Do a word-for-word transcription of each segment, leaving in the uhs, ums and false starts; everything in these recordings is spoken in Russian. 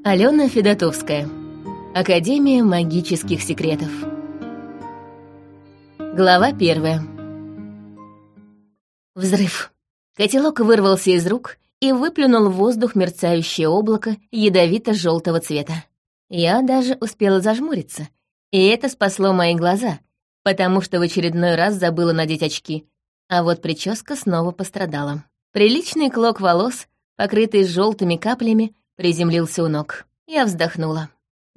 Алена Федотовская. Академия магических секретов. Глава первая. Взрыв. Котелок вырвался из рук и выплюнул в воздух мерцающее облако ядовито-желтого цвета. Я даже успела зажмуриться, и это спасло мои глаза, потому что в очередной раз забыла надеть очки, а вот прическа снова пострадала. Приличный клок волос, покрытый желтыми каплями, приземлился у ног. Я вздохнула.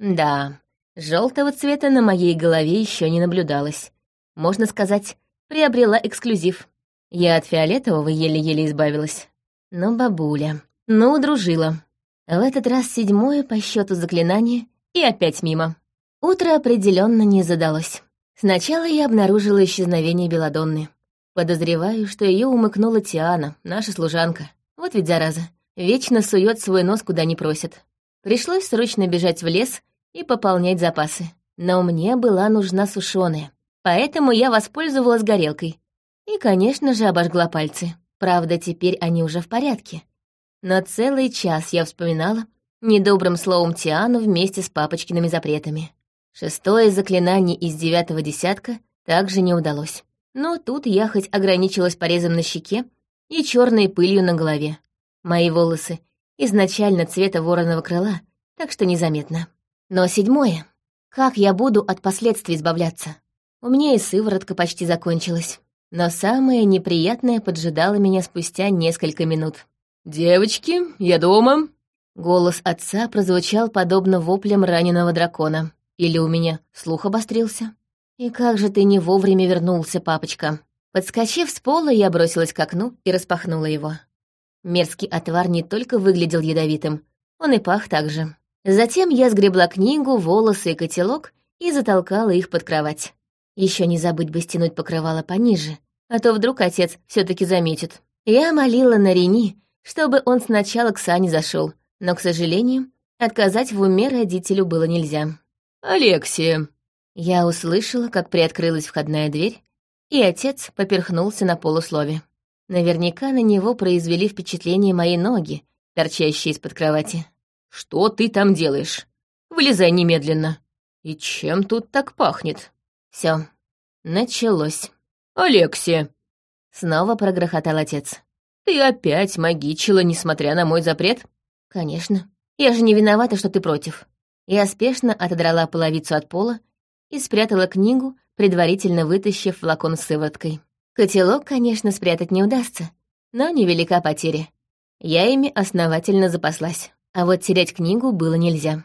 Да, желтого цвета на моей голове еще не наблюдалось. Можно сказать, приобрела эксклюзив. Я от фиолетового еле-еле избавилась. Но бабуля, ну, удружила. В этот раз седьмое по счету заклинание и опять мимо. Утро определенно не задалось. Сначала я обнаружила исчезновение Беладонны. Подозреваю, что ее умыкнула Тиана, наша служанка. Вот ведь зараза. Вечно сует свой нос, куда не просит. Пришлось срочно бежать в лес и пополнять запасы. Но мне была нужна сушеная, поэтому я воспользовалась горелкой. И, конечно же, обожгла пальцы. Правда, теперь они уже в порядке. Но целый час я вспоминала недобрым словом Тиану вместе с папочкиными запретами. Шестое заклинание из девятого десятка также не удалось. Но тут я хоть ограничилась порезом на щеке и черной пылью на голове. Мои волосы изначально цвета вороного крыла, так что незаметно. Но седьмое. Как я буду от последствий избавляться? У меня и сыворотка почти закончилась. Но самое неприятное поджидало меня спустя несколько минут. «Девочки, я дома!» Голос отца прозвучал подобно воплям раненого дракона. Или у меня слух обострился? «И как же ты не вовремя вернулся, папочка?» Подскочив с пола, я бросилась к окну и распахнула его. Мерзкий отвар не только выглядел ядовитым, он и пах так же. Затем я сгребла книгу, волосы и котелок и затолкала их под кровать. Еще не забыть бы стянуть покрывало пониже, а то вдруг отец все таки заметит. Я молила на Рени, чтобы он сначала к Сане зашел, но, к сожалению, отказать в уме родителю было нельзя. «Алексия!» Я услышала, как приоткрылась входная дверь, и отец поперхнулся на полуслове. Наверняка на него произвели впечатление мои ноги, торчащие из-под кровати. «Что ты там делаешь? Вылезай немедленно. И чем тут так пахнет?» Все, началось. «Алексия!» Снова прогрохотал отец. «Ты опять магичила, несмотря на мой запрет?» «Конечно. Я же не виновата, что ты против». Я спешно отодрала половицу от пола и спрятала книгу, предварительно вытащив флакон с сывороткой. Котелок, конечно, спрятать не удастся, но невелика потеря. Я ими основательно запаслась. А вот терять книгу было нельзя.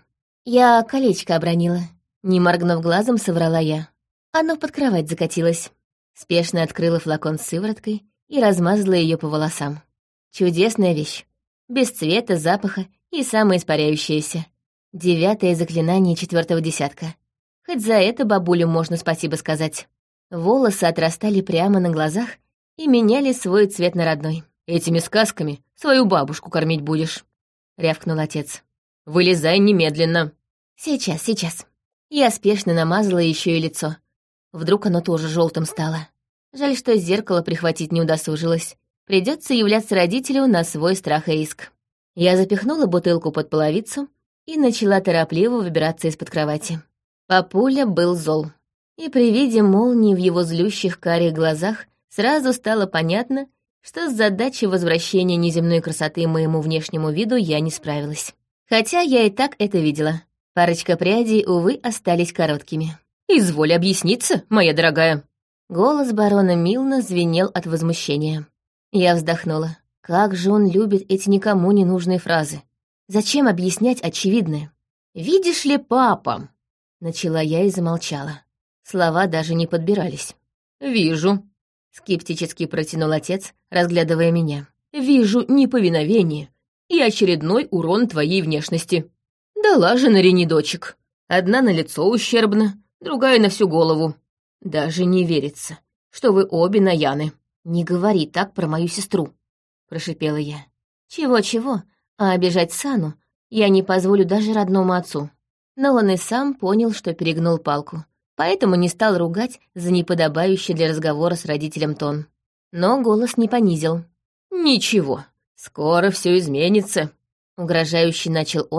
Я колечко обронила. Не моргнув глазом, соврала я. Оно под кровать закатилось. Спешно открыла флакон с сывороткой и размазала ее по волосам. Чудесная вещь. Без цвета, запаха и самоиспаряющаяся. Девятое заклинание четвертого десятка. Хоть за это бабулю можно спасибо сказать. Волосы отрастали прямо на глазах и меняли свой цвет на родной. «Этими сказками свою бабушку кормить будешь», — рявкнул отец. «Вылезай немедленно». «Сейчас, сейчас». Я спешно намазала еще и лицо. Вдруг оно тоже желтым стало. Жаль, что зеркало прихватить не удосужилась. Придется являться родителю на свой страх и риск. Я запихнула бутылку под половицу и начала торопливо выбираться из-под кровати. Папуля был зол. И при виде молнии в его злющих карих глазах сразу стало понятно, что с задачей возвращения неземной красоты моему внешнему виду я не справилась. Хотя я и так это видела. Парочка прядей, увы, остались короткими. «Изволь объясниться, моя дорогая!» Голос барона Милна звенел от возмущения. Я вздохнула. Как же он любит эти никому не нужные фразы. Зачем объяснять очевидное? «Видишь ли, папа?» Начала я и замолчала. Слова даже не подбирались. «Вижу», — скептически протянул отец, разглядывая меня. «Вижу неповиновение и очередной урон твоей внешности. Дала же на Рени дочек. Одна на лицо ущербна, другая на всю голову. Даже не верится, что вы обе Наяны». «Не говори так про мою сестру», — прошипела я. «Чего-чего, а обижать Сану я не позволю даже родному отцу». Но он и сам понял, что перегнул палку, поэтому не стал ругать за неподобающий для разговора с родителем тон. Но голос не понизил. «Ничего, скоро все изменится», — угрожающе начал он,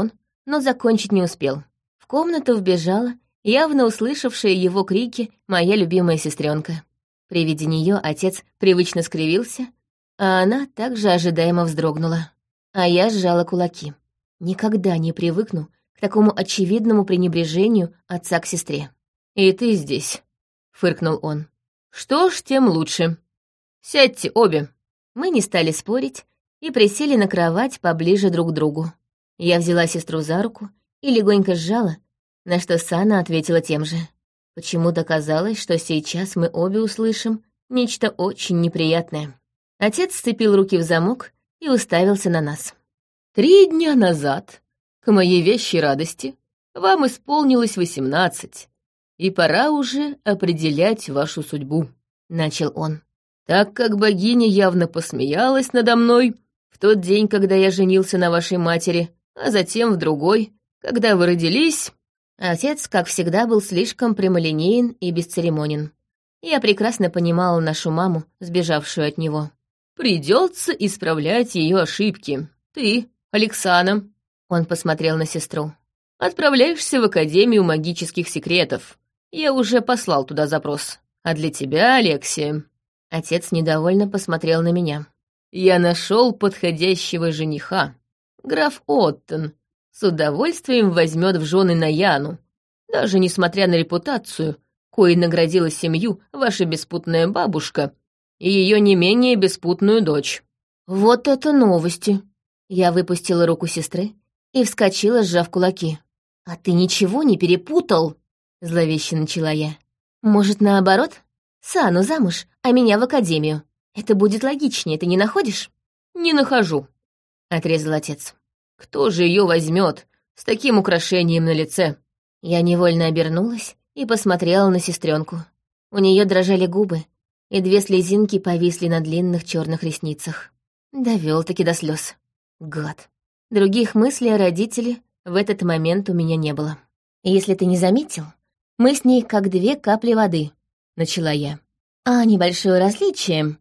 но закончить не успел. В комнату вбежала, явно услышавшая его крики, моя любимая сестренка. При виде нее отец привычно скривился, а она также ожидаемо вздрогнула. А я сжала кулаки. Никогда не привыкну к такому очевидному пренебрежению отца к сестре. «И ты здесь», — фыркнул он. «Что ж, тем лучше. Сядьте обе». Мы не стали спорить и присели на кровать поближе друг к другу. Я взяла сестру за руку и легонько сжала, на что Сана ответила тем же. Почему-то казалось, что сейчас мы обе услышим нечто очень неприятное. Отец сцепил руки в замок и уставился на нас. «Три дня назад, к моей вещей радости, вам исполнилось восемнадцать, и пора уже определять вашу судьбу», — начал он. «Так как богиня явно посмеялась надо мной в тот день, когда я женился на вашей матери, а затем в другой, когда вы родились...» Отец, как всегда, был слишком прямолинеен и бесцеремонен. Я прекрасно понимала нашу маму, сбежавшую от него. «Придется исправлять ее ошибки. Ты, Александра...» Он посмотрел на сестру. «Отправляешься в Академию магических секретов. Я уже послал туда запрос. А для тебя, Алексия...» Отец недовольно посмотрел на меня. «Я нашел подходящего жениха. Граф Оттон с удовольствием возьмет в жены Наяну, даже несмотря на репутацию, коей наградила семью ваша беспутная бабушка и ее не менее беспутную дочь». «Вот это новости!» Я выпустила руку сестры и вскочила, сжав кулаки. «А ты ничего не перепутал?» — зловеще начала я. «Может, наоборот? Сану замуж, а меня в академию. Это будет логичнее, ты не находишь?» «Не нахожу», — отрезал отец. «Кто же ее возьмет с таким украшением на лице?» Я невольно обернулась и посмотрела на сестренку. У нее дрожали губы, и две слезинки повисли на длинных черных ресницах. Довел-таки до слез. Гад. Других мыслей о родителе в этот момент у меня не было. «Если ты не заметил, мы с ней как две капли воды», — начала я. «А небольшое различие...»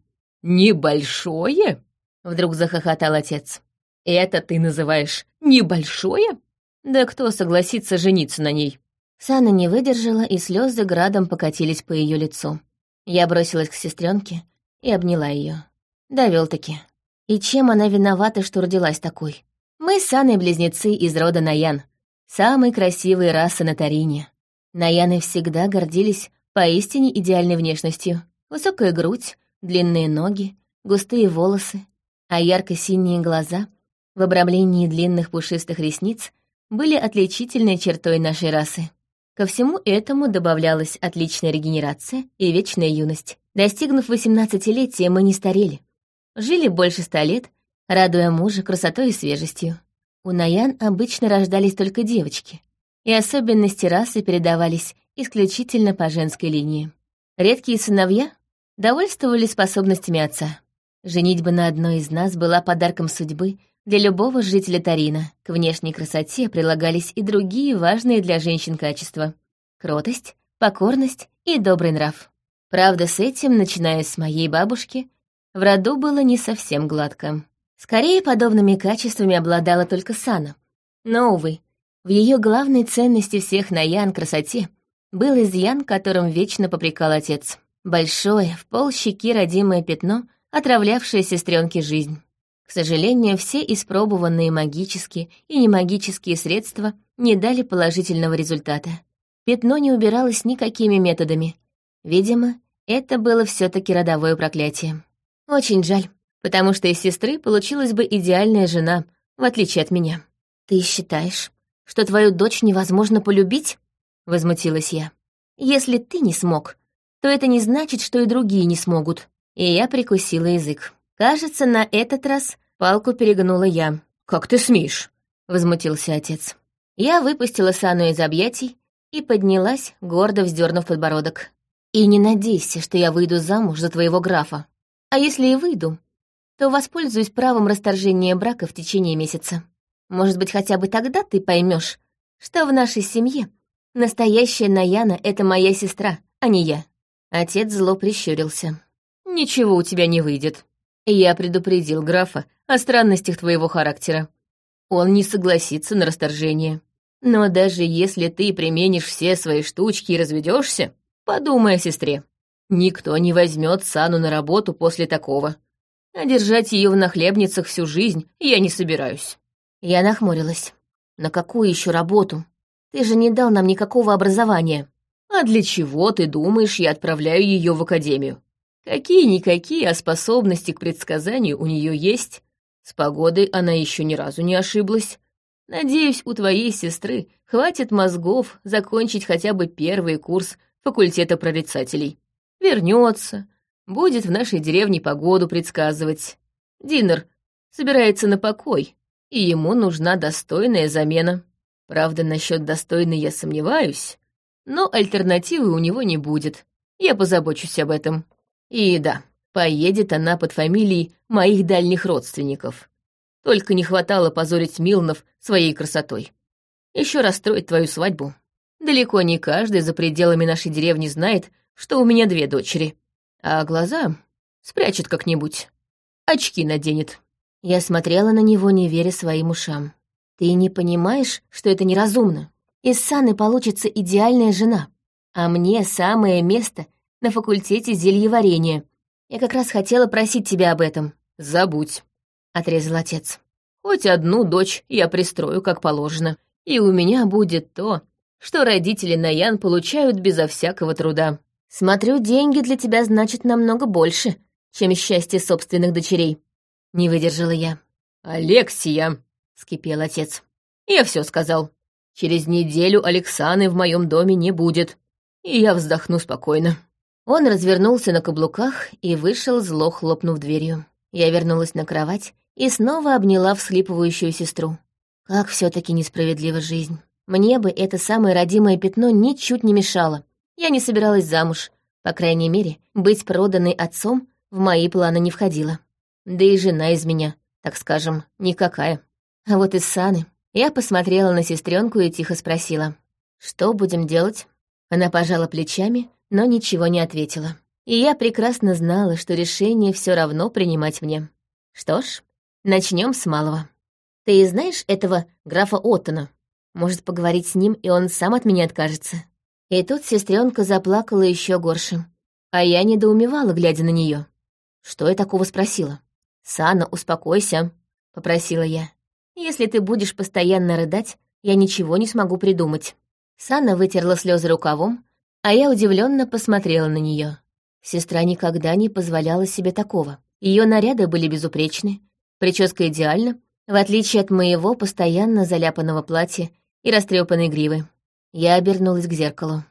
«Небольшое?» — вдруг захохотал отец. «Это ты называешь небольшое? Да кто согласится жениться на ней?» Сана не выдержала, и слезы градом покатились по ее лицу. Я бросилась к сестренке и обняла ее. Довел-таки. И чем она виновата, что родилась такой? Мы с Саной близнецы из рода Наян, самой красивой расы на Тарине. Наяны всегда гордились поистине идеальной внешностью. Высокая грудь, длинные ноги, густые волосы, а ярко-синие глаза в обрамлении длинных пушистых ресниц были отличительной чертой нашей расы. Ко всему этому добавлялась отличная регенерация и вечная юность. Достигнув восемнадцатилетия, мы не старели. Жили больше ста лет, радуя мужа красотой и свежестью. У Наян обычно рождались только девочки, и особенности расы передавались исключительно по женской линии. Редкие сыновья довольствовались способностями отца. Женитьба на одной из нас была подарком судьбы для любого жителя Тарина. К внешней красоте прилагались и другие важные для женщин качества — кротость, покорность и добрый нрав. Правда, с этим, начиная с моей бабушки, в роду было не совсем гладко. Скорее, подобными качествами обладала только Сана. Но, увы, в ее главной ценности всех Наян красоте был изъян, которым вечно попрекал отец. Большое, в пол щеки родимое пятно, отравлявшее сестренке жизнь. К сожалению, все испробованные магические и немагические средства не дали положительного результата. Пятно не убиралось никакими методами. Видимо, это было все таки родовое проклятие. Очень жаль, потому что из сестры получилась бы идеальная жена, в отличие от меня. «Ты считаешь, что твою дочь невозможно полюбить?» — возмутилась я. «Если ты не смог, то это не значит, что и другие не смогут». И я прикусила язык. Кажется, на этот раз палку перегнула я. «Как ты смеешь?» — возмутился отец. Я выпустила Сану из объятий и поднялась, гордо вздернув подбородок. «И не надейся, что я выйду замуж за твоего графа. А если и выйду, то воспользуюсь правом расторжения брака в течение месяца. Может быть, хотя бы тогда ты поймешь, что в нашей семье настоящая Наяна — это моя сестра, а не я». Отец зло прищурился. «Ничего у тебя не выйдет. Я предупредил графа о странностях твоего характера. он не согласится на расторжение. Но даже если ты применишь все свои штучки и разведешься, подумай о сестре. Никто не возьмет Сану на работу после такого. А держать ее в нахлебницах всю жизнь я не собираюсь». Я нахмурилась. «На какую еще работу? Ты же не дал нам никакого образования». «А для чего, ты думаешь, я отправляю ее в академию? Какие-никакие, а способности к предсказанию у нее есть. С погодой она еще ни разу не ошиблась. Надеюсь, у твоей сестры хватит мозгов закончить хотя бы первый курс факультета прорицателей. Вернется, будет в нашей деревне погоду предсказывать. Динер собирается на покой, и ему нужна достойная замена. Правда, насчет достойной я сомневаюсь, но альтернативы у него не будет. Я позабочусь об этом. И да, поедет она под фамилией моих дальних родственников. Только не хватало позорить Милнов своей красотой. Еще расстроить твою свадьбу. Далеко не каждый за пределами нашей деревни знает, что у меня две дочери. А глаза спрячет как-нибудь. Очки наденет». Я смотрела на него, не веря своим ушам. «Ты не понимаешь, что это неразумно? Из Саны получится идеальная жена, а мне самое место на факультете зельеварения. Я как раз хотела просить тебя об этом». «Забудь», — отрезал отец. «Хоть одну дочь я пристрою, как положено, и у меня будет то, что родители Наян получают безо всякого труда». «Смотрю, деньги для тебя значат намного больше, чем счастье собственных дочерей», — не выдержала я. «Алексия», — вскипел отец, — «я все сказал. Через неделю Алексаны в моем доме не будет, и я вздохну спокойно». Он развернулся на каблуках и вышел, зло хлопнув дверью. Я вернулась на кровать и снова обняла всхлипывающую сестру. Как все таки несправедлива жизнь. Мне бы это самое родимое пятно ничуть не мешало. Я не собиралась замуж. По крайней мере, быть проданной отцом в мои планы не входило. Да и жена из меня, так скажем, никакая. А вот из Саны я посмотрела на сестренку и тихо спросила: «Что будем делать?» Она пожала плечами, но ничего не ответила. И я прекрасно знала, что решение все равно принимать мне. Что ж, начнем с малого. «Ты знаешь этого графа Оттона? Может, поговорить с ним, и он сам от меня откажется?» И тут сестренка заплакала еще горше. А я недоумевала, глядя на нее. Что я такого спросила? «Сана, успокойся», — попросила я. «Если ты будешь постоянно рыдать, я ничего не смогу придумать». Сана вытерла слезы рукавом, а я удивленно посмотрела на нее. Сестра никогда не позволяла себе такого. Ее наряды были безупречны, прическа идеальна, в отличие от моего постоянно заляпанного платья и растрепанной гривы. Я обернулась к зеркалу.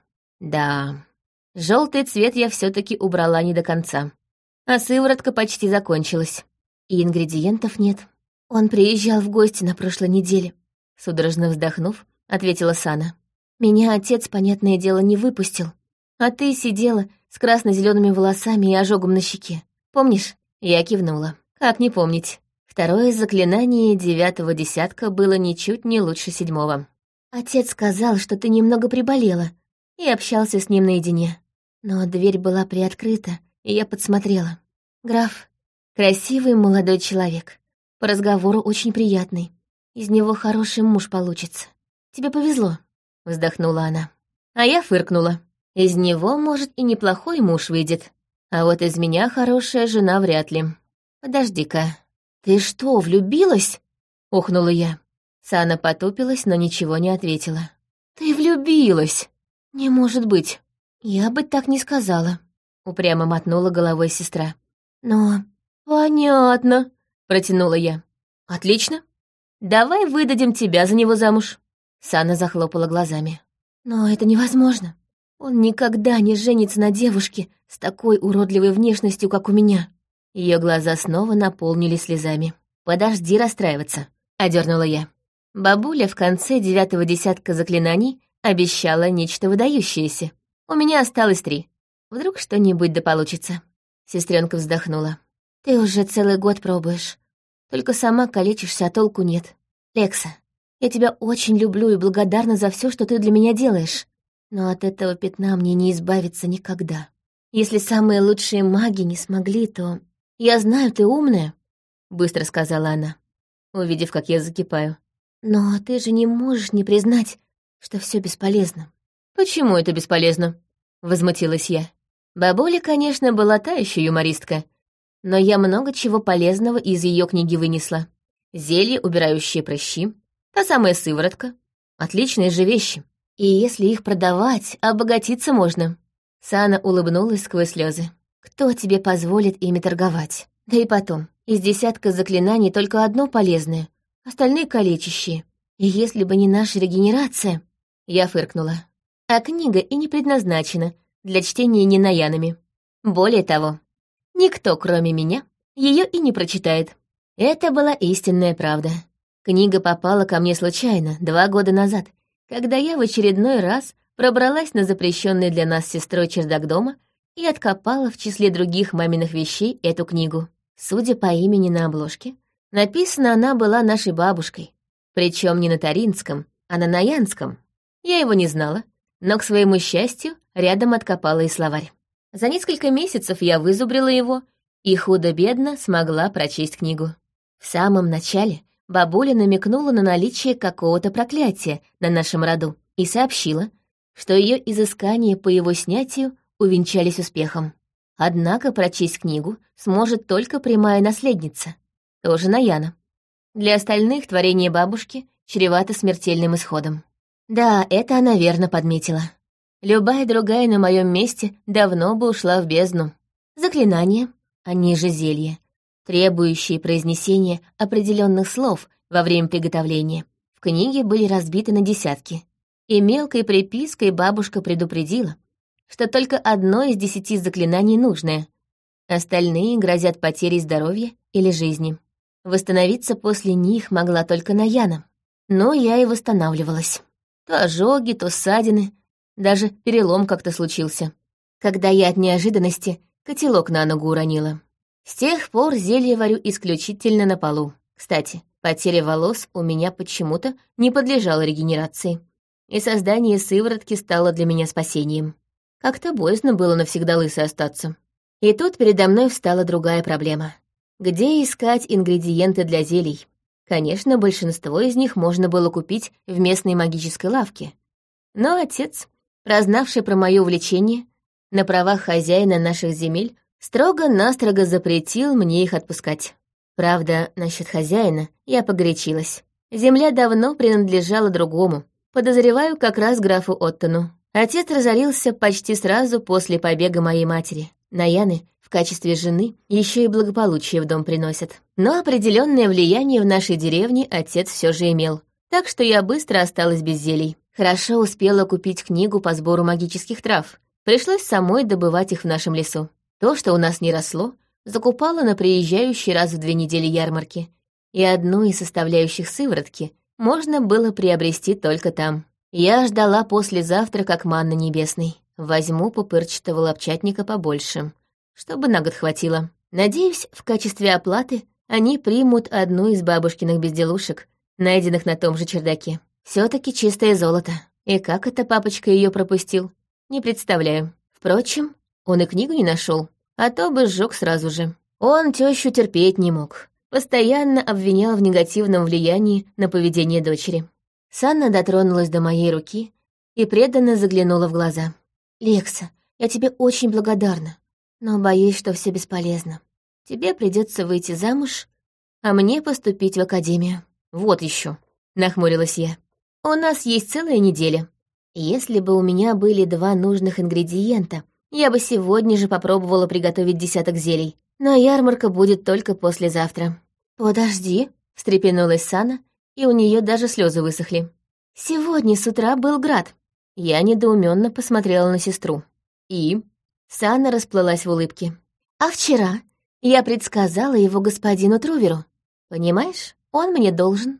Да, желтый цвет я все-таки убрала не до конца. А сыворотка почти закончилась. И ингредиентов нет. Он приезжал в гости на прошлой неделе. Судорожно вздохнув, ответила Сана. Меня отец, понятное дело, не выпустил. А ты сидела с красно-зелеными волосами и ожогом на щеке. Помнишь? Я кивнула. Как не помнить? Второе заклинание девятого десятка было ничуть не лучше седьмого. Отец сказал, что ты немного приболела, и общался с ним наедине. Но дверь была приоткрыта, и я подсмотрела. Граф — красивый молодой человек. По разговору очень приятный. Из него хороший муж получится. Тебе повезло, — вздохнула она. А я фыркнула. Из него, может, и неплохой муж выйдет. А вот из меня хорошая жена вряд ли. Подожди-ка. Ты что, влюбилась? — охнула я. Сана потупилась, но ничего не ответила. «Ты влюбилась!» «Не может быть. Я бы так не сказала», — упрямо мотнула головой сестра. «Но...» «Понятно», — протянула я. «Отлично. Давай выдадим тебя за него замуж». Сана захлопала глазами. «Но это невозможно. Он никогда не женится на девушке с такой уродливой внешностью, как у меня». Ее глаза снова наполнились слезами. «Подожди расстраиваться», — одернула я. Бабуля в конце девятого десятка заклинаний обещала нечто выдающееся. У меня осталось три. Вдруг что-нибудь да получится. Сестренка вздохнула. Ты уже целый год пробуешь. Только сама калечишься, а толку нет. Лекса, я тебя очень люблю и благодарна за все, что ты для меня делаешь. Но от этого пятна мне не избавиться никогда. Если самые лучшие маги не смогли, то... Я знаю, ты умная, — быстро сказала она, увидев, как я закипаю. Но ты же не можешь не признать, что все бесполезно. Почему это бесполезно? Возмутилась я. Бабуля, конечно, была та еще юмористка, но я много чего полезного из ее книги вынесла. Зелье, убирающие прыщи, та самая сыворотка. Отличные же вещи. И если их продавать, обогатиться можно. Сана улыбнулась сквозь слезы. Кто тебе позволит ими торговать? Да и потом, из десятка заклинаний только одно полезное, остальные калечащие. И если бы не наша регенерация... Я фыркнула. А книга и не предназначена для чтения ненаянами. Более того, никто, кроме меня, ее и не прочитает. Это была истинная правда. Книга попала ко мне случайно, два года назад, когда я в очередной раз пробралась на запрещенный для нас с сестрой чердак дома и откопала в числе других маминых вещей эту книгу. Судя по имени на обложке, написана она была нашей бабушкой, причем не на таринском, а на наянском. Я его не знала, но, к своему счастью, рядом откопала и словарь. За несколько месяцев я вызубрила его и худо-бедно смогла прочесть книгу. В самом начале бабуля намекнула на наличие какого-то проклятия на нашем роду и сообщила, что ее изыскания по его снятию увенчались успехом. Однако прочесть книгу сможет только прямая наследница, тоже Наяна. Для остальных творение бабушки чревато смертельным исходом. Да, это она верно подметила. Любая другая на моем месте давно бы ушла в бездну. Заклинания, они же зелья, требующие произнесения определенных слов во время приготовления, в книге были разбиты на десятки. И мелкой припиской бабушка предупредила, что только одно из десяти заклинаний нужное. Остальные грозят потерей здоровья или жизни. Восстановиться после них могла только Наяна. Но я и восстанавливалась. То ожоги, то ссадины, даже перелом как-то случился, когда я от неожиданности котелок на ногу уронила. С тех пор зелье варю исключительно на полу. Кстати, потеря волос у меня почему-то не подлежала регенерации, и создание сыворотки стало для меня спасением. Как-то боязно было навсегда лысой остаться. И тут передо мной встала другая проблема. Где искать ингредиенты для зелий? Конечно, большинство из них можно было купить в местной магической лавке. Но отец, прознавший про моё увлечение, на правах хозяина наших земель, строго-настрого запретил мне их отпускать. Правда, насчет хозяина я погорячилась. Земля давно принадлежала другому, подозреваю, как раз графу Оттону. Отец разорился почти сразу после побега моей матери. Наяны в качестве жены еще и благополучие в дом приносят. Но определенное влияние в нашей деревне отец все же имел, так что я быстро осталась без зелий. Хорошо успела купить книгу по сбору магических трав. Пришлось самой добывать их в нашем лесу. То, что у нас не росло, закупала на приезжающей раз в две недели ярмарки, и одну из составляющих сыворотки можно было приобрести только там. Я ждала послезавтра как манна небесной. Возьму пупырчатого лапчатника побольше, чтобы на год хватило. Надеюсь, в качестве оплаты они примут одну из бабушкиных безделушек, найденных на том же чердаке. все таки чистое золото. И как это папочка ее пропустил, не представляю. Впрочем, он и книгу не нашел, а то бы сжег сразу же. Он тещу терпеть не мог. Постоянно обвинял в негативном влиянии на поведение дочери. Санна дотронулась до моей руки и преданно заглянула в глаза. «Лекса, я тебе очень благодарна, но боюсь, что все бесполезно. Тебе придется выйти замуж, а мне поступить в академию». «Вот еще», — нахмурилась я. «У нас есть целая неделя. Если бы у меня были два нужных ингредиента, я бы сегодня же попробовала приготовить десяток зелий. Но ярмарка будет только послезавтра». «Подожди», — встрепенулась Сана, и у нее даже слезы высохли. «Сегодня с утра был град». Я недоуменно посмотрела на сестру. И Сана расплылась в улыбке. «А вчера я предсказала его господину Труверу. Понимаешь, он мне должен».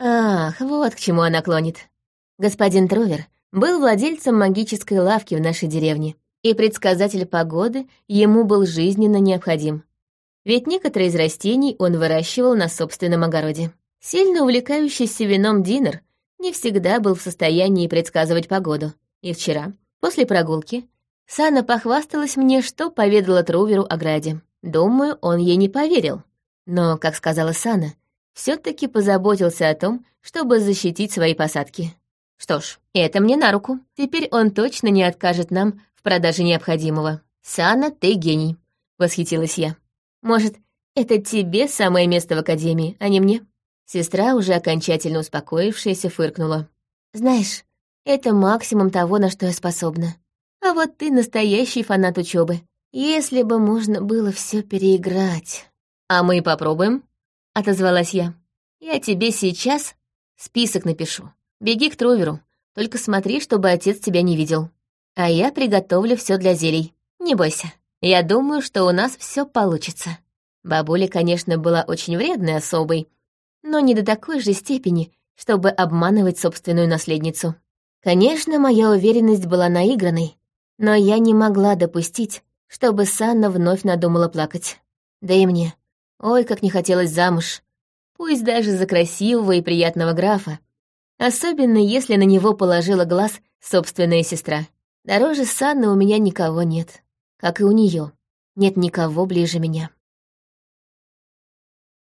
Ах, вот к чему она клонит. Господин Трувер был владельцем магической лавки в нашей деревне, и предсказатель погоды ему был жизненно необходим. Ведь некоторые из растений он выращивал на собственном огороде. Сильно увлекающийся вином Динер не всегда был в состоянии предсказывать погоду. И вчера, после прогулки, Сана похвасталась мне, что поведала Труверу о граде. Думаю, он ей не поверил. Но, как сказала Сана, все-таки позаботился о том, чтобы защитить свои посадки. Что ж, это мне на руку. Теперь он точно не откажет нам в продаже необходимого. «Сана, ты гений», — восхитилась я. «Может, это тебе самое место в академии, а не мне?» Сестра, уже окончательно успокоившаяся, фыркнула. «Знаешь, это максимум того, на что я способна. А вот ты настоящий фанат учебы. Если бы можно было все переиграть...» «А мы попробуем», — отозвалась я. «Я тебе сейчас список напишу. Беги к Троверу, только смотри, чтобы отец тебя не видел. А я приготовлю все для зелий. Не бойся, я думаю, что у нас все получится». Бабуля, конечно, была очень вредной особой, но не до такой же степени, чтобы обманывать собственную наследницу. Конечно, моя уверенность была наигранной, но я не могла допустить, чтобы Санна вновь надумала плакать. Да и мне. Ой, как не хотелось замуж. Пусть даже за красивого и приятного графа. Особенно, если на него положила глаз собственная сестра. Дороже Санны у меня никого нет. Как и у нее нет никого ближе меня.